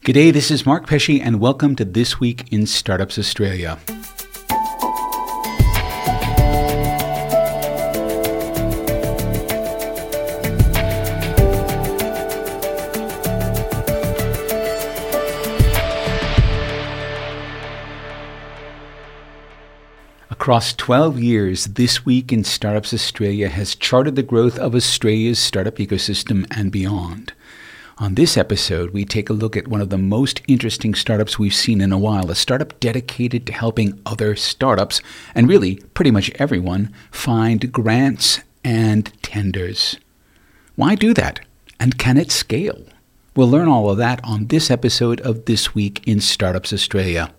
G'day, this is Mark Pesce, and welcome to This Week in Startups Australia. Across 12 years, This Week in Startups Australia has charted the growth of Australia's startup ecosystem and beyond. On this episode, we take a look at one of the most interesting startups we've seen in a while, a startup dedicated to helping other startups, and really pretty much everyone, find grants and tenders. Why do that? And can it scale? We'll learn all of that on this episode of This Week in Startups Australia.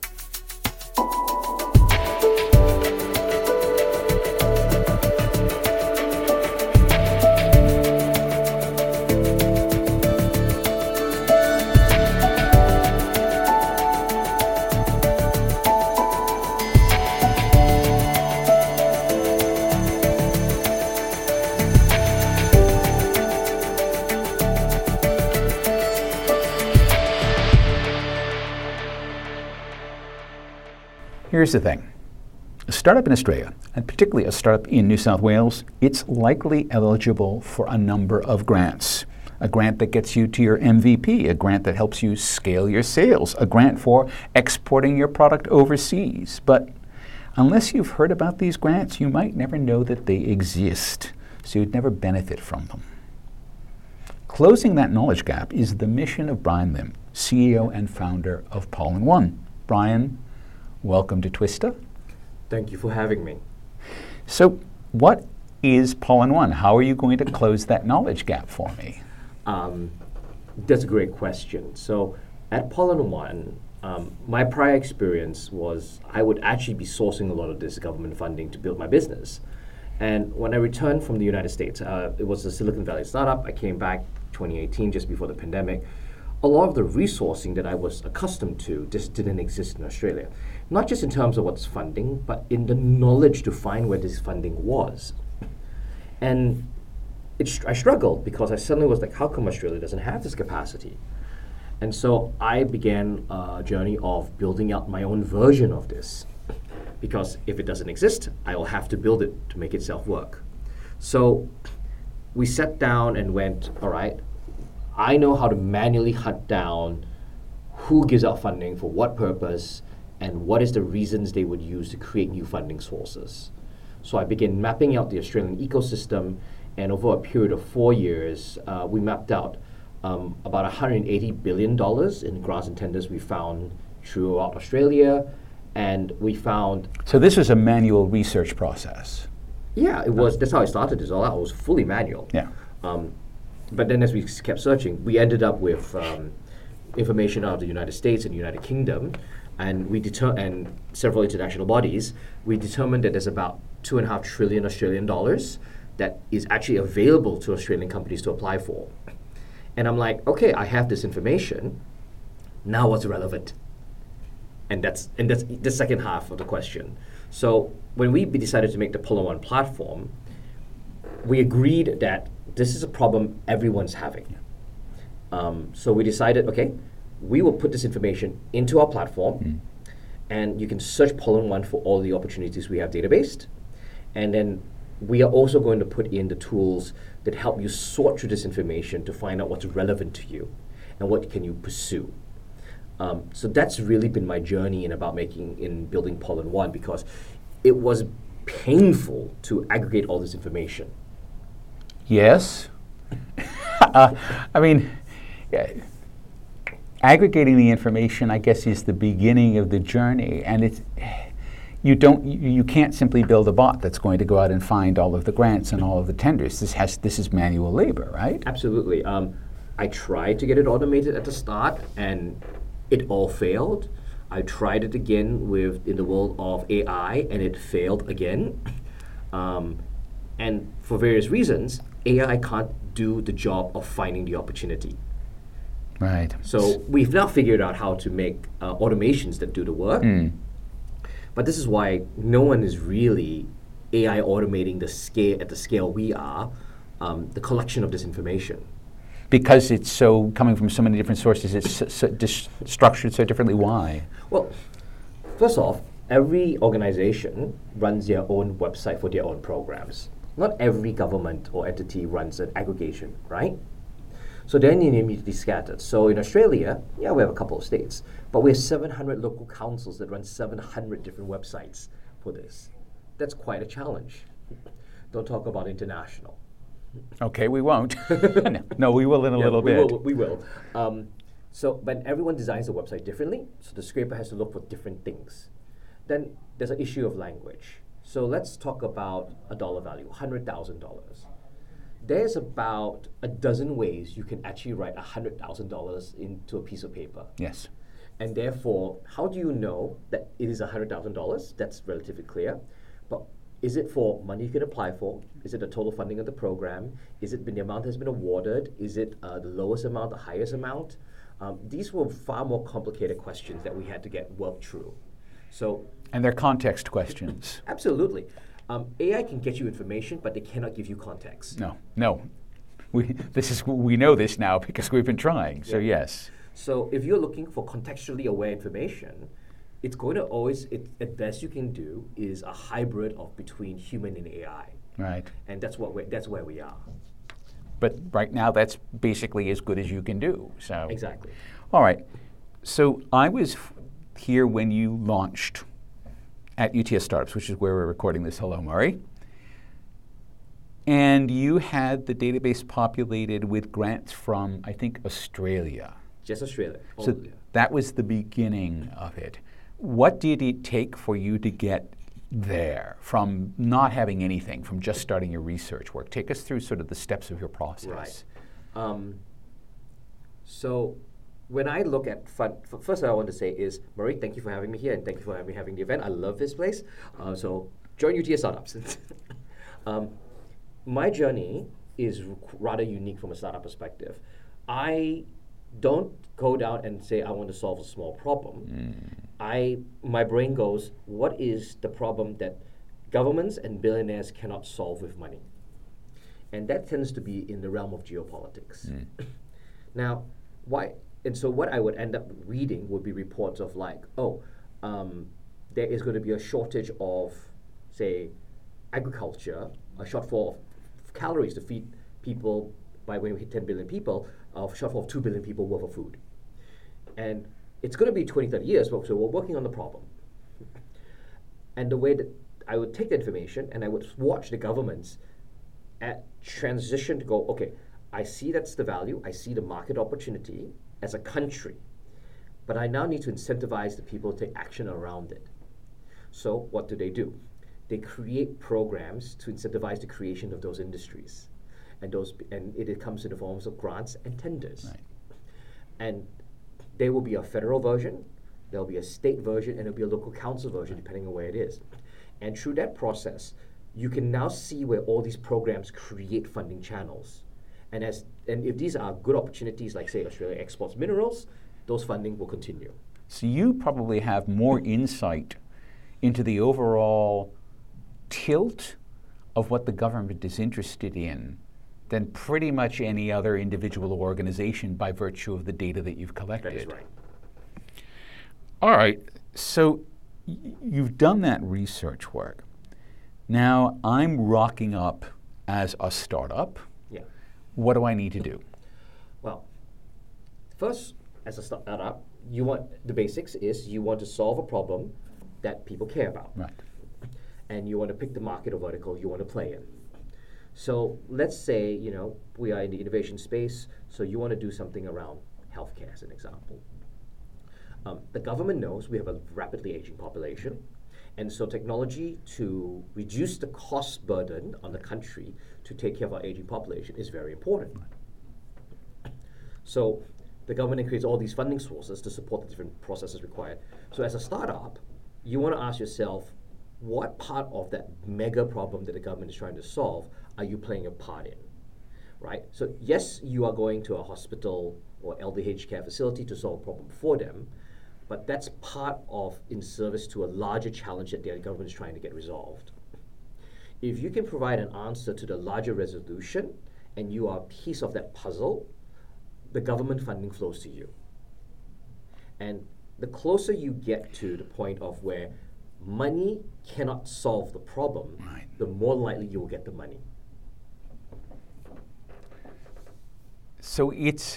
Here's the thing. A startup in Australia, and particularly a startup in New South Wales, it's likely eligible for a number of grants. A grant that gets you to your MVP, a grant that helps you scale your sales, a grant for exporting your product overseas. But unless you've heard about these grants, you might never know that they exist, so you'd never benefit from them. Closing that knowledge gap is the mission of Brian Lim, CEO and founder of Pollen1. Brian, welcome to Twista. Thank you for having me. So what is Pollen1? How are you going to close that knowledge gap for me? That's a great question. So at Pollen1, my prior experience was I would actually be sourcing a lot of this government funding to build my business. And when I returned from the United States, it was a Silicon Valley startup. I came back 2018, just before the pandemic. A lot of the resourcing that I was accustomed to just didn't exist in Australia. Not just in terms of what's funding, but in the knowledge to find where this funding was. And I struggled because I suddenly was like, how come Australia doesn't have this capacity? And so I began a journey of building out my own version of this. Because if it doesn't exist, I will have to build it to make itself work. So we sat down and went, all right, I know how to manually hunt down who gives out funding for what purpose and what is the reasons they would use to create new funding sources. So I began mapping out the Australian ecosystem, and over a period of 4 years, we mapped out about $180 billion in grants and tenders we found throughout Australia, and we found... So this was a manual research process? Yeah, it was. That's how I started this all out. It was fully manual. Yeah. But then as we kept searching, we ended up with information out of the United States and United Kingdom, and and several international bodies. We determined that there's about 2.5 trillion Australian dollars that is actually available to Australian companies to apply for. And I'm like, okay, I have this information. Now what's relevant? And that's the second half of the question. So when we decided to make the Pollen1 platform, we agreed that this is a problem everyone's having. So we decided, okay, we will put this information into our platform, and you can search Pollen1 for all the opportunities we have databased. And then we are also going to put in the tools that help you sort through this information to find out what's relevant to you and what can you pursue. So that's really been my journey in building Pollen1, because it was painful to aggregate all this information. Yes. Aggregating the information, I guess, is the beginning of the journey, and you can't simply build a bot that's going to go out and find all of the grants and all of the tenders. This is manual labor, right? Absolutely. I tried to get it automated at the start, and it all failed. I tried it again in the world of AI, and it failed again. And for various reasons, AI can't do the job of finding the opportunity. Right. So we've now figured out how to make automations that do the work. But this is why no one is really AI automating at the scale we are, the collection of this information. Because it's so coming from so many different sources, it's structured so differently. Why? Well, first off, every organization runs their own website for their own programs. Not every government or entity runs an aggregation, right? So they're immediately scattered. So in Australia, yeah, we have a couple of states, but we have 700 local councils that run 700 different websites for this. That's quite a challenge. Don't talk about international. Okay, we won't. No, we will in a little bit. We will. But everyone designs the website differently, so the scraper has to look for different things. Then there's an issue of language. So let's talk about a dollar value, $100,000. There's about a dozen ways you can actually write $100,000 into a piece of paper. Yes. And therefore, how do you know that it is $100,000? That's relatively clear. But is it for money you can apply for? Is it the total funding of the program? Is it the amount that has been awarded? Is it the lowest amount, the highest amount? These were far more complicated questions that we had to get worked through. And they're context questions. Absolutely. AI can get you information, but they cannot give you context. No. We know this now because we've been trying. So yes. So if you're looking for contextually aware information, it's going to always, at best you can do is a hybrid of between human and AI. Right. And that's where we are. But right now, that's basically as good as you can do. So exactly. All right. So I was here when you launched at UTS Startups, which is where we're recording this. Hello, Murray. And you had the database populated with grants from, I think, Australia. Just Australia. So that was the beginning of it. What did it take for you to get there from not having anything, from just starting your research work? Take us through sort of the steps of your process. Right. So when I look at first I want to say is, Murray, thank you for having me here and thank you for having the event. I love this place. So join UTS Startups. My journey is rather unique from a startup perspective. I don't go down and say I want to solve a small problem. My brain goes, what is the problem that governments and billionaires cannot solve with money? And that tends to be in the realm of geopolitics. Now, why? And so what I would end up reading would be reports of like, there is going to be a shortage of, say, agriculture, a shortfall of calories to feed people by when we hit 10 billion people, a shortfall of 2 billion people worth of food. And it's going to be 20, 30 years, so we're working on the problem. And the way that I would take the information and I would watch the governments at transition to go, okay, I see that's the value, I see the market opportunity as a country, but I now need to incentivize the people to take action around it. So what do? They create programs to incentivize the creation of those industries. And it comes in the forms of grants and tenders. Right. And there will be a federal version, there'll be a state version, and there'll be a local council version, depending on where it is. And through that process, you can now see where all these programs create funding channels. And if these are good opportunities, like say Australia exports minerals, those funding will continue. So you probably have more insight into the overall tilt of what the government is interested in than pretty much any other individual or organization by virtue of the data that you've collected. That is right. All right, so you've done that research work. Now I'm rocking up as a startup. Yeah. What do I need to do? Well, first, as a startup, the basics is you want to solve a problem that people care about. Right. And you want to pick the market or vertical you want to play in. So let's say, we are in the innovation space, so you want to do something around healthcare as an example. The government knows we have a rapidly aging population, and so technology to reduce the cost burden on the country to take care of our aging population is very important. So the government creates all these funding sources to support the different processes required. So as a startup, you want to ask yourself, what part of that mega problem that the government is trying to solve are you playing a part in, right? So yes, you are going to a hospital or LDH care facility to solve a problem for them, but that's part of in service to a larger challenge that the government is trying to get resolved. If you can provide an answer to the larger resolution and you are a piece of that puzzle, the government funding flows to you. And the closer you get to the point of where money cannot solve the problem, Right. the more likely you will get the money. So it's,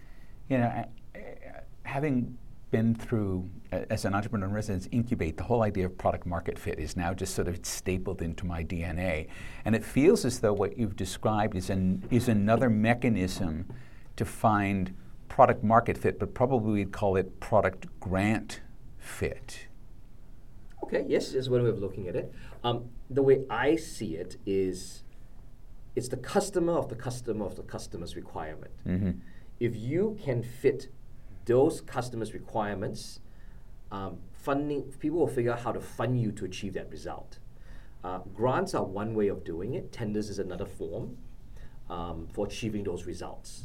having been through, as an entrepreneur in residence, Incubate, the whole idea of product market fit is now just sort of stapled into my DNA. And it feels as though what you've described is another mechanism to find product market fit, but probably we'd call it product grant fit. Okay, yes, is one way of looking at it. The way I see it is, it's the customer of the customer of the customer's requirement. Mm-hmm. If you can fit those customers' requirements, funding, people will figure out how to fund you to achieve that result. Grants are one way of doing it. Tenders is another form for achieving those results.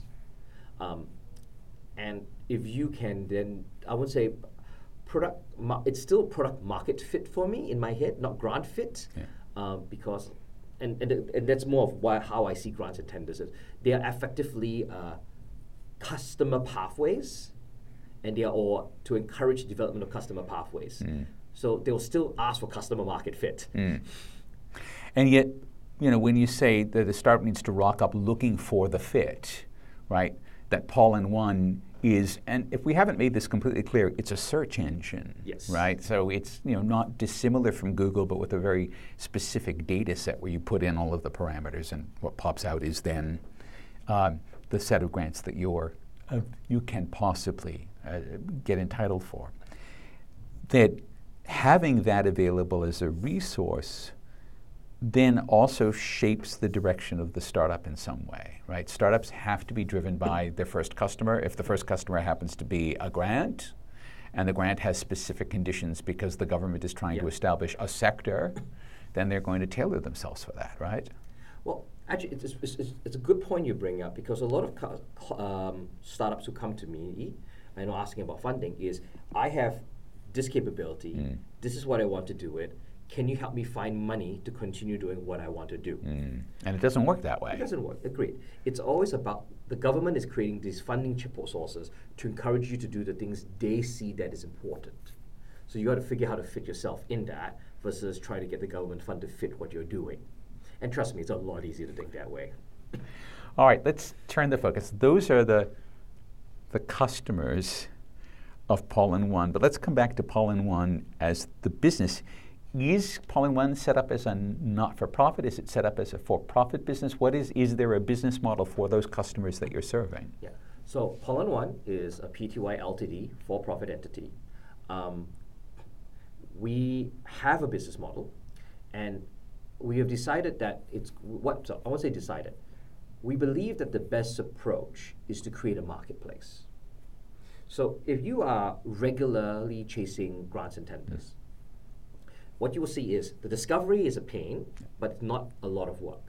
And if you can then, I would say, it's still product market fit for me in my head, not grant fit, because, and that's more of how I see grants and tenders. They are effectively customer pathways, and they are all to encourage development of customer pathways. So they'll still ask for customer market fit. And yet, when you say that the startup needs to rock up looking for the fit, right? That Pollen1 is, and if we haven't made this completely clear, it's a search engine, Yes. right? So it's not dissimilar from Google, but with a very specific data set where you put in all of the parameters, and what pops out is then the set of grants that you can possibly get entitled for. That having that available as a resource then also shapes the direction of the startup in some way, right? Startups have to be driven by their first customer. If the first customer happens to be a grant, and the grant has specific conditions because the government is trying to establish a sector, then they're going to tailor themselves for that, right? Well, actually, it's a good point you bring up, because a lot of startups who come to me and are asking about funding is, I have this capability, this is what I want to do it, can you help me find money to continue doing what I want to do? And it doesn't work that way. It doesn't work, agreed. It's always about, the government is creating these funding sources to encourage you to do the things they see that is important. So you got to figure out how to fit yourself in that versus try to get the government fund to fit what you're doing. And trust me, it's a lot easier to think that way. All right, let's turn the focus. Those are the customers of Pollen1, but let's come back to Pollen1 as the business. Is Pollen1 set up as a not-for-profit? Is it set up as a for-profit business? Is there a business model for those customers that you're serving? Yeah. So Pollen1 is a PTY Ltd, for-profit entity. We have a business model, and we have decided that I won't say decided. We believe that the best approach is to create a marketplace. So if you are regularly chasing grants and tenders, what you will see is the discovery is a pain, but not a lot of work.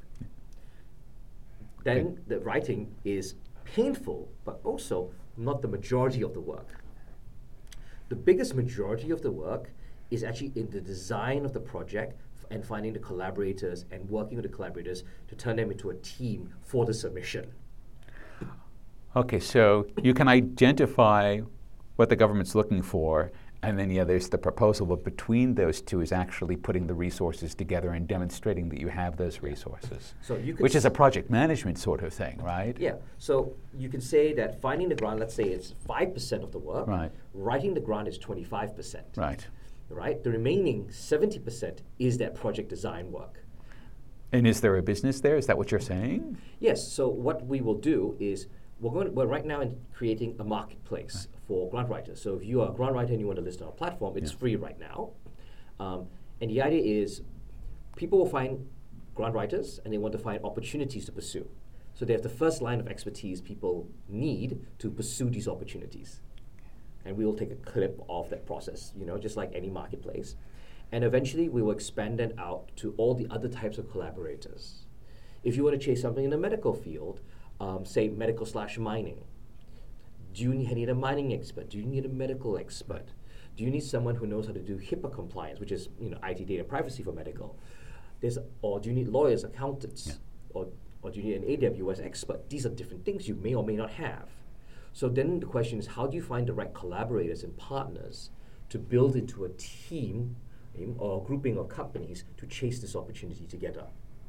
Then the writing is painful, but also not the majority of the work. The biggest majority of the work is actually in the design of the project and finding the collaborators and working with the collaborators to turn them into a team for the submission. Okay, so you can identify what the government's looking for, and then there's the proposal, but between those two is actually putting the resources together and demonstrating that you have those resources, so which is a project management sort of thing, right? Yeah, so you can say that finding the grant, let's say it's 5% of the work, right. Writing the grant is 25%. Right. Right? The remaining 70% is that project design work. And is there a business there? Is that what you're saying? Yes, so what we will do is, we're right now creating a marketplace for grant writers. So if you are a grant writer and you want to list on our platform, it's free right now. And the idea is people will find grant writers and they want to find opportunities to pursue. So they have the first line of expertise people need to pursue these opportunities. And we will take a clip of that process, just like any marketplace. And eventually we will expand it out to all the other types of collaborators. If you want to chase something in the medical field, say medical/mining, do you need a mining expert? Do you need a medical expert? Do you need someone who knows how to do HIPAA compliance, which is IT data privacy for medical? Or do you need lawyers, accountants? Or do you need an AWS expert? These are different things you may or may not have. So then the question is, how do you find the right collaborators and partners to build into a team or a grouping of companies to chase this opportunity together?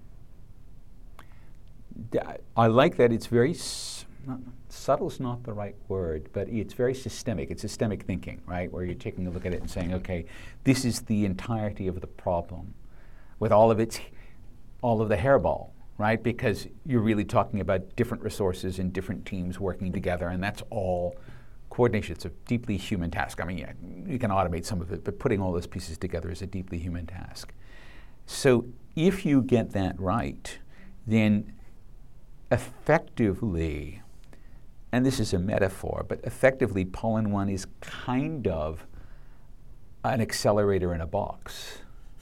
I like that it's very subtle is not the right word, but it's very systemic. It's systemic thinking, right? Where you're taking a look at it and saying, okay, this is the entirety of the problem with all of the hairball, right? Because you're really talking about different resources and different teams working together, and that's all coordination. It's a deeply human task. I mean, yeah, you can automate some of it, but putting all those pieces together is a deeply human task. So if you get that right, then effectively, and this is a metaphor, but effectively All-in-One is kind of an accelerator in a box.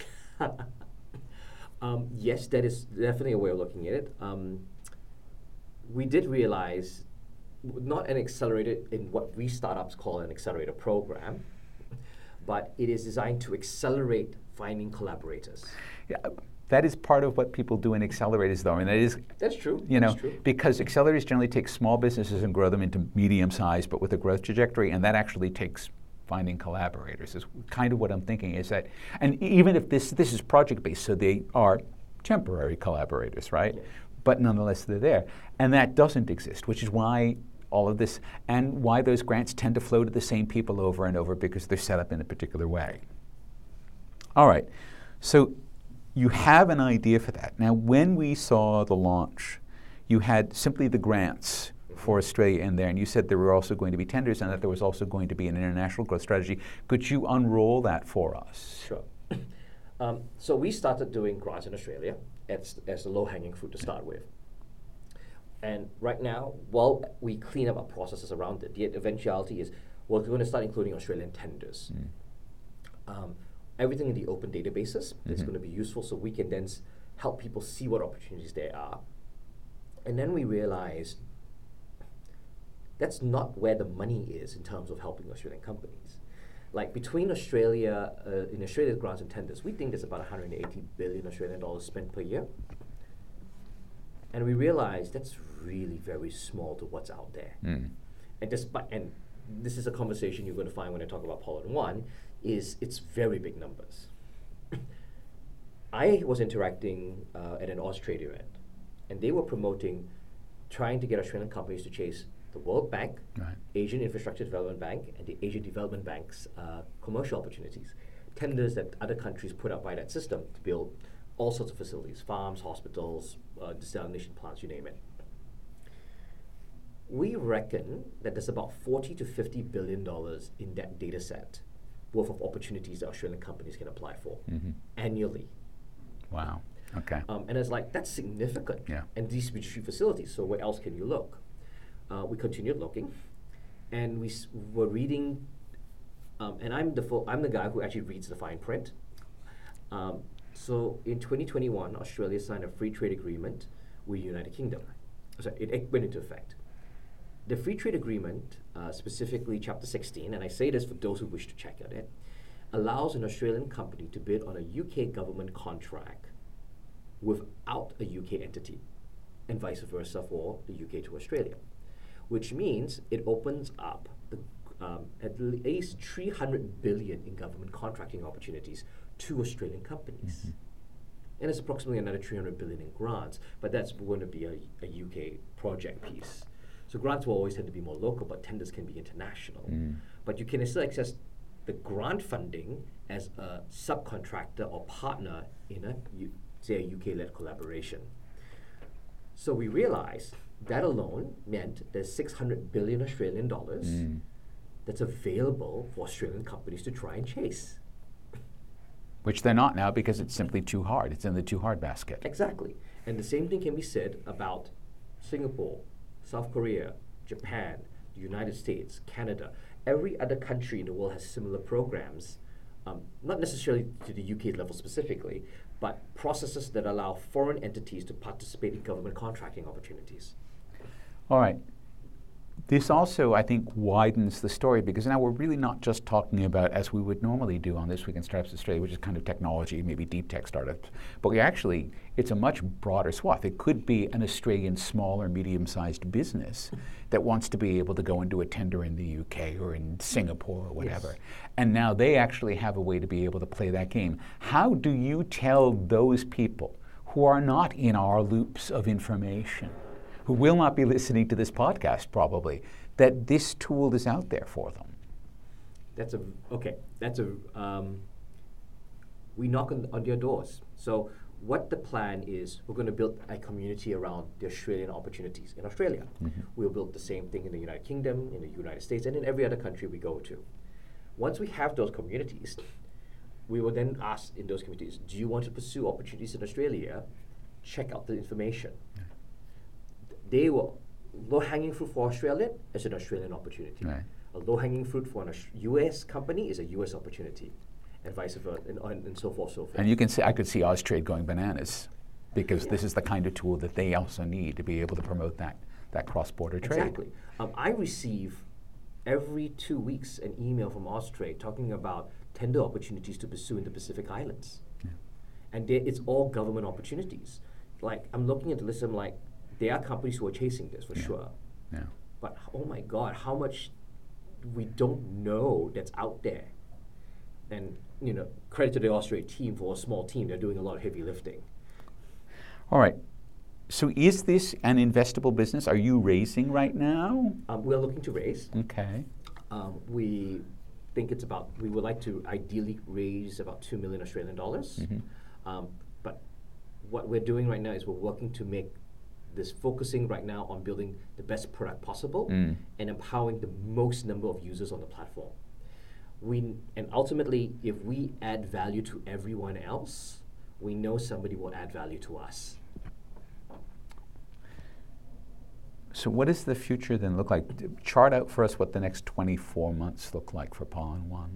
Yes, that is definitely a way of looking at it. We did realize not an accelerator in what we startups call an accelerator program, but it is designed to accelerate finding collaborators. Yeah, that is part of what people do in accelerators, though. I mean, that's true. That's true. Because accelerators generally take small businesses and grow them into medium size, but with a growth trajectory, and that actually takes finding collaborators. Is kind of what I'm thinking is that, and even if this is project based, so they are temporary collaborators, right? Yeah. But nonetheless, they're there, and that doesn't exist, which is why all of this, and why those grants tend to flow to the same people over and over, because they're set up in a particular way. All right, so you have an idea for that. Now, when we saw the launch, you had simply the grants for Australia in there, and you said there were also going to be tenders and that there was also going to be an international growth strategy. Could you unroll that for us? Sure. So we started doing grants in Australia as the low-hanging fruit to start with. And right now, while we clean up our processes around it, the eventuality is we're going to start including Australian tenders. Everything in the open databases is going to be useful, so we can then help people see what opportunities there are. And then we realized that's not where the money is in terms of helping Australian companies. Like between Australia, in Australia's grants and tenders, we think there's about 180 billion Australian dollars spent per year. And we realized that's really very small to what's out there. And this is a conversation you're going to find when I talk about All-in-One, is it's very big numbers. I was interacting at an Australia event, and they were promoting trying to get Australian companies to chase the World Bank, right, Asian Infrastructure Development Bank, and the Asian Development Bank's commercial opportunities, tenders that other countries put up by that system to build all sorts of facilities, farms, hospitals, desalination plants, you name it. We reckon that there's about $40 to $50 billion in that data set worth of opportunities that Australian companies can apply for annually. Wow. Okay. And it's like, that's significant. Yeah. And these would be facilities, so where else can you look? We continued looking, and we were reading, and I'm the guy who actually reads the fine print. So in 2021, Australia signed a free trade agreement with the United Kingdom. So it went into effect. The free trade agreement, specifically Chapter 16, and I say this for those who wish to check out it, allows an Australian company to bid on a UK government contract without a UK entity, and vice versa for the UK to Australia, which means it opens up at least 300 billion in government contracting opportunities to Australian companies. And it's approximately another 300 billion in grants, but that's going to be a UK project piece. So grants will always tend to be more local, but tenders can be international. But you can still access the grant funding as a subcontractor or partner in a UK-led collaboration. So we realized that alone meant there's 600 billion Australian dollars that's available for Australian companies to try and chase. Which they're not now because it's simply too hard. It's in the too hard basket. Exactly. And the same thing can be said about Singapore, South Korea, Japan, the United States, Canada. Every other country in the world has similar programs, not necessarily to the UK level specifically, but processes that allow foreign entities to participate in government contracting opportunities. All right. This also, I think, widens the story because now we're really not just talking about, as we would normally do on This Week in Startups Australia, which is kind of technology, maybe deep tech startups, but it's a much broader swath. It could be an Australian small or medium-sized business that wants to be able to go and do a tender in the UK or in Singapore or whatever. Yes. And now they actually have a way to be able to play that game. How do you tell those people who are not in our loops of information, who will not be listening to this podcast probably, that this tool is out there for them? We knock on your doors. So what the plan is, we're going to build a community around the Australian opportunities in Australia. Mm-hmm. We'll build the same thing in the United Kingdom, in the United States, and in every other country we go to. Once we have those communities, we will then ask in those communities, do you want to pursue opportunities in Australia? Check out the information. Yeah. They will, low-hanging fruit for Australia is an Australian opportunity. Right. A low-hanging fruit for a US company is a US opportunity, and vice versa, and so forth, so forth. And you can see, I could see Austrade going bananas because this is the kind of tool that they also need to be able to promote that cross-border trade. Exactly. I receive every 2 weeks an email from Austrade talking about tender opportunities to pursue in the Pacific Islands. Yeah. And it's all government opportunities. Like, I'm looking at the list, I'm like, there are companies who are chasing this for sure. Yeah. But oh my God, how much we don't know that's out there. And credit to the Austrade team for a small team. They're doing a lot of heavy lifting. All right. So is this an investable business? Are you raising right now? We're looking to raise. Okay. We think we would like to ideally raise about 2 million Australian dollars. Mm-hmm. But what we're doing right now is we're working to make this, focusing right now on building the best product possible and empowering the most number of users on the platform. And ultimately, if we add value to everyone else, we know somebody will add value to us. So what does the future then look like? Chart out for us what the next 24 months look like for Pollen1.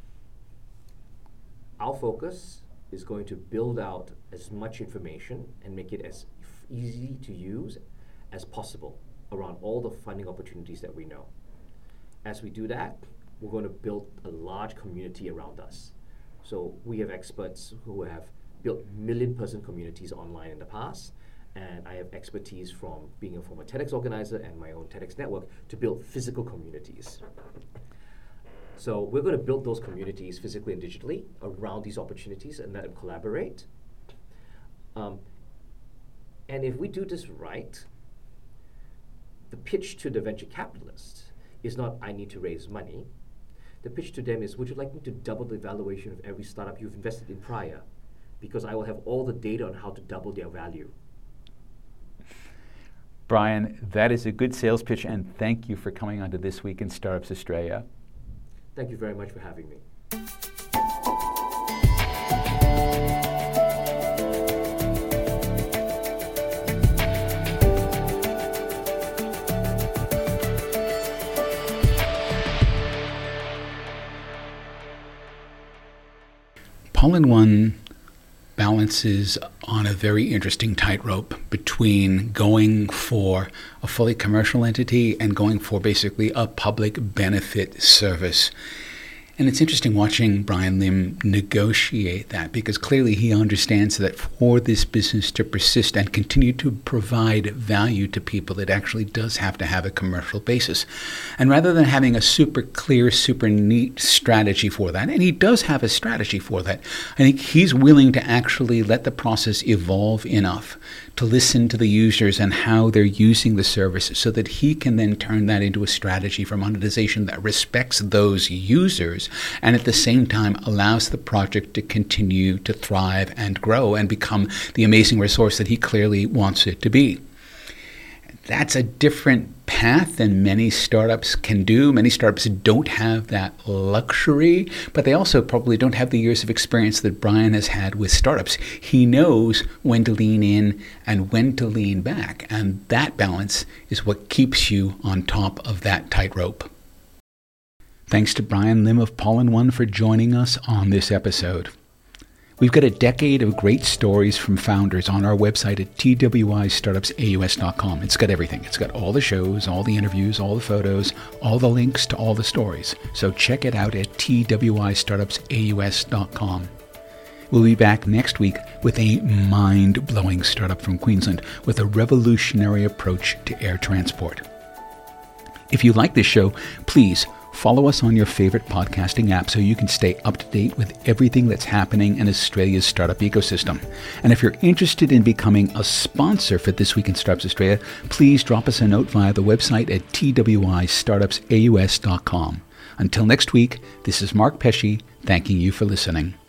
Our focus is going to build out as much information and make it as easy to use as possible around all the funding opportunities that we know. As we do that, we're going to build a large community around us. So we have experts who have built million-person communities online in the past, and I have expertise from being a former TEDx organizer and my own TEDx network to build physical communities. So we're going to build those communities physically and digitally around these opportunities and let them collaborate. And if we do this right, the pitch to the venture capitalists is not, I need to raise money. The pitch to them is, would you like me to double the valuation of every startup you've invested in prior? Because I will have all the data on how to double their value. Brian, that is a good sales pitch, and thank you for coming on to This Week in Startups Australia. Thank you very much for having me. Pollen1 balances on a very interesting tightrope between going for a fully commercial entity and going for basically a public benefit service. And it's interesting watching Brian Lim negotiate that, because clearly he understands that for this business to persist and continue to provide value to people, it actually does have to have a commercial basis. And rather than having a super clear, super neat strategy for that, and he does have a strategy for that, I think he's willing to actually let the process evolve enough to listen to the users and how they're using the service so that he can then turn that into a strategy for monetization that respects those users and at the same time allows the project to continue to thrive and grow and become the amazing resource that he clearly wants it to be. That's a different path than many startups can do. Many startups don't have that luxury, but they also probably don't have the years of experience that Brian has had with startups. He knows when to lean in and when to lean back, and that balance is what keeps you on top of that tightrope. Thanks to Brian Lim of Pollen1 for joining us on this episode. We've got a decade of great stories from founders on our website at twistartupsaus.com. It's got everything. It's got all the shows, all the interviews, all the photos, all the links to all the stories. So check it out at twistartupsaus.com. We'll be back next week with a mind-blowing startup from Queensland with a revolutionary approach to air transport. If you like this show, please follow us on your favorite podcasting app so you can stay up to date with everything that's happening in Australia's startup ecosystem. And if you're interested in becoming a sponsor for This Week in Startups Australia, please drop us a note via the website at twistartupsaus.com. Until next week, this is Mark Pesce thanking you for listening.